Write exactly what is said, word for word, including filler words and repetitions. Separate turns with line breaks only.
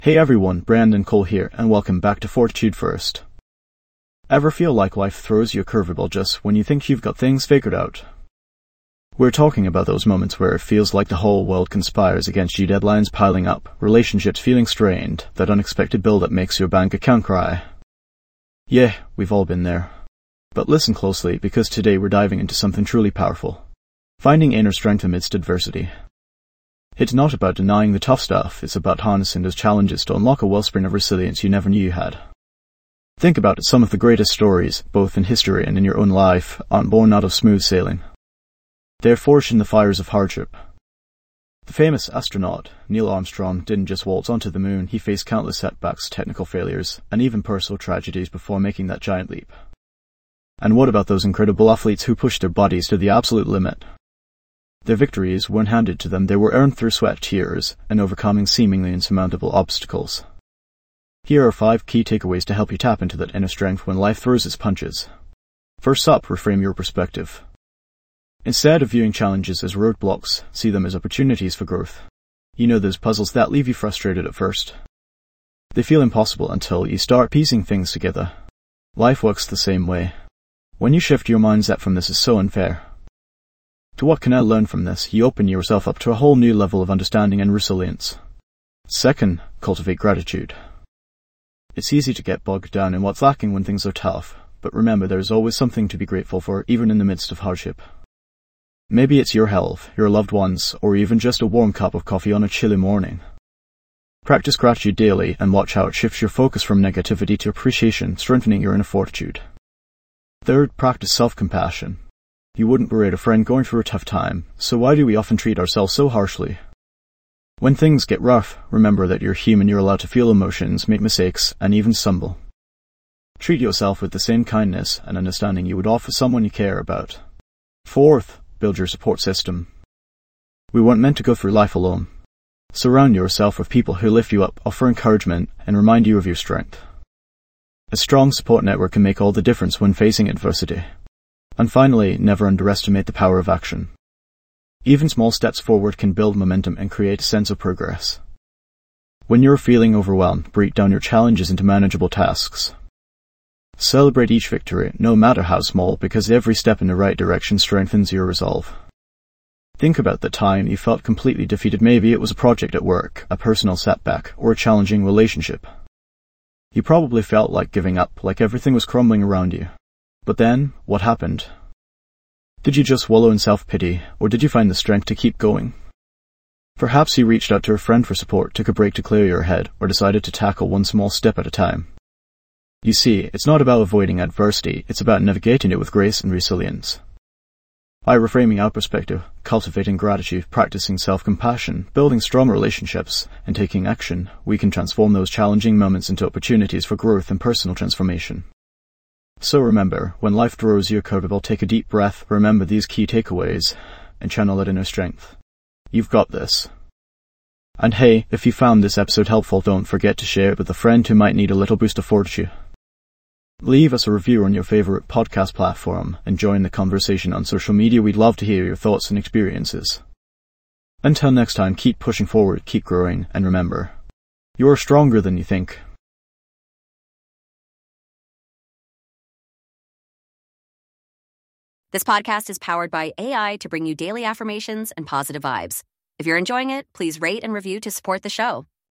Hey everyone, Brandon Cole here, and welcome back to Fortitude First. Ever feel like life throws you a curveball just when you think you've got things figured out? We're talking about those moments where it feels like the whole world conspires against you, deadlines piling up, relationships feeling strained, that unexpected bill that makes your bank account cry. Yeah, we've all been there. But listen closely, because today we're diving into something truly powerful. Finding inner strength amidst adversity. It's not about denying the tough stuff, it's about harnessing those challenges to unlock a wellspring of resilience you never knew you had. Think about it, some of the greatest stories, both in history and in your own life, aren't born out of smooth sailing. They're forged in the fires of hardship. The famous astronaut, Neil Armstrong, didn't just waltz onto the moon, he faced countless setbacks, technical failures, and even personal tragedies before making that giant leap. And what about those incredible athletes who pushed their bodies to the absolute limit? Their victories weren't handed to them, they were earned through sweat, tears, and overcoming seemingly insurmountable obstacles. Here are five key takeaways to help you tap into that inner strength when life throws its punches. First up, reframe your perspective. Instead of viewing challenges as roadblocks, see them as opportunities for growth. You know those puzzles that leave you frustrated at first? They feel impossible until you start piecing things together. Life works the same way. When you shift your mindset from "this is so unfair" to "what can I learn from this," you open yourself up to a whole new level of understanding and resilience. Second, cultivate gratitude. It's easy to get bogged down in what's lacking when things are tough, but remember there is always something to be grateful for, even in the midst of hardship. Maybe it's your health, your loved ones, or even just a warm cup of coffee on a chilly morning. Practice gratitude daily and watch how it shifts your focus from negativity to appreciation, strengthening your inner fortitude. Third, practice self-compassion. You wouldn't berate a friend going through a tough time, so why do we often treat ourselves so harshly? When things get rough, remember that you're human, you're allowed to feel emotions, make mistakes, and even stumble. Treat yourself with the same kindness and understanding you would offer someone you care about. Fourth, build your support system. We weren't meant to go through life alone. Surround yourself with people who lift you up, offer encouragement, and remind you of your strength. A strong support network can make all the difference when facing adversity. And finally, never underestimate the power of action. Even small steps forward can build momentum and create a sense of progress. When you're feeling overwhelmed, break down your challenges into manageable tasks. Celebrate each victory, no matter how small, because every step in the right direction strengthens your resolve. Think about the time you felt completely defeated. Maybe it was a project at work, a personal setback, or a challenging relationship. You probably felt like giving up, like everything was crumbling around you. But then, what happened? Did you just wallow in self-pity, or did you find the strength to keep going? Perhaps you reached out to a friend for support, took a break to clear your head, or decided to tackle one small step at a time. You see, it's not about avoiding adversity, it's about navigating it with grace and resilience. By reframing our perspective, cultivating gratitude, practicing self-compassion, building strong relationships, and taking action, we can transform those challenging moments into opportunities for growth and personal transformation. So remember, when life throws you a curveball, take a deep breath, remember these key takeaways, and channel that inner strength. You've got this. And hey, if you found this episode helpful, don't forget to share it with a friend who might need a little boost of fortitude. Leave us a review on your favorite podcast platform and join the conversation on social media. We'd love to hear your thoughts and experiences. Until next time, keep pushing forward, keep growing, and remember, you're stronger than you think.
This podcast is powered by A I to bring you daily affirmations and positive vibes. If you're enjoying it, please rate and review to support the show.